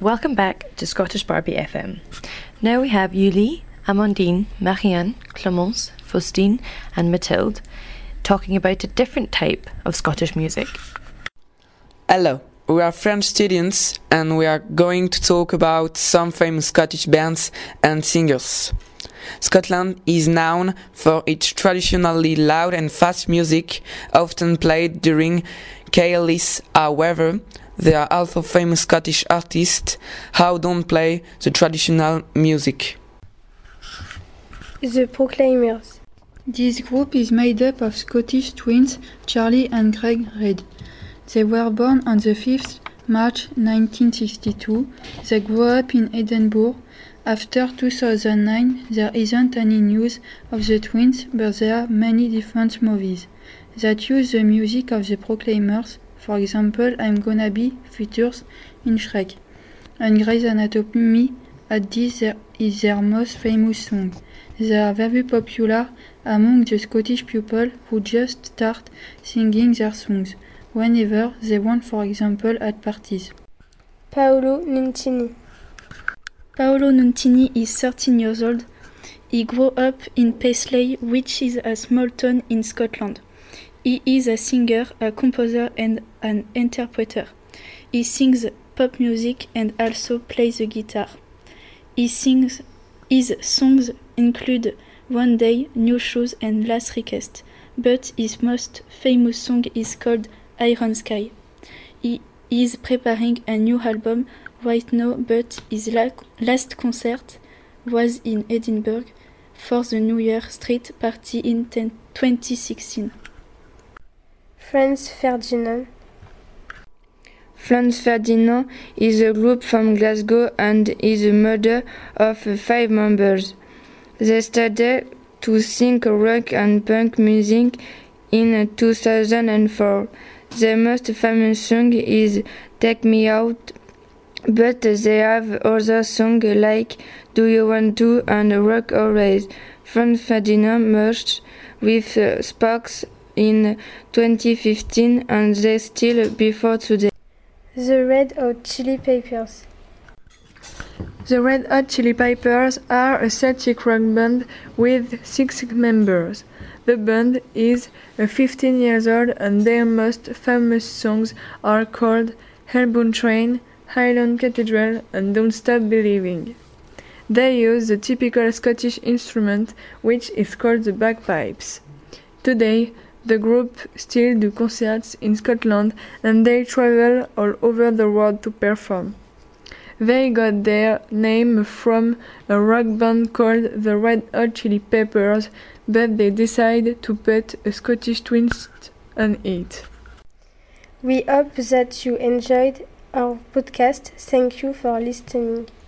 Welcome back to Scottish Barbie FM. Now we have Yuli, Amandine, Marianne, Clemence, Faustine and Mathilde talking about a different type of Scottish music. Hello, we are French students and we are going to talk about some famous Scottish bands and singers. Scotland is known for its traditionally loud and fast music, often played during Caerlis. However, there are also famous Scottish artists who don't play the traditional music. The Proclaimers. This group is made up of Scottish twins Charlie and Greg Reid. They were born on the 5th March 1962. They grew up in Edinburgh. After 2009, there isn't any news of the twins, but there are many different movies that use the music of the Proclaimers. For example, I'm Gonna Be features in Shrek, and Grey's Anatomy at this is their most famous song. They are very popular among the Scottish people who just start singing their songs whenever they want, for example at parties. Paolo Nutini. Paolo Nutini is 13 years old. He grew up in Paisley, which is a small town in Scotland. He is a singer, a composer and an interpreter. He sings pop music and also plays the guitar. His songs include One Day, New Shoes and Last Request, but his most famous song is called Iron Sky. He is preparing a new album right now, but his last concert was in Edinburgh for the New Year Street Party in 2016. Franz Ferdinand. Franz Ferdinand is a group from Glasgow and is the mother of 5 members. They started to sing rock and punk music in 2004. Their most famous song is Take Me Out, but they have other songs like Do You Want To and Rock Always. Franz Ferdinand merged with Sparks in 2015 and they still before today. The Red Hot Chili Peppers. The Red Hot Chili Peppers are a Celtic rock band with 6 members. The band is 15 years old and their most famous songs are called Hellbound Train, Highland Cathedral and Don't Stop Believing. They use the typical Scottish instrument which is called the bagpipes. Today, the group still do concerts in Scotland and they travel all over the world to perform. They got their name from a rock band called the Red Hot Chili Peppers, but they decided to put a Scottish twist on it. We hope that you enjoyed our podcast. Thank you for listening.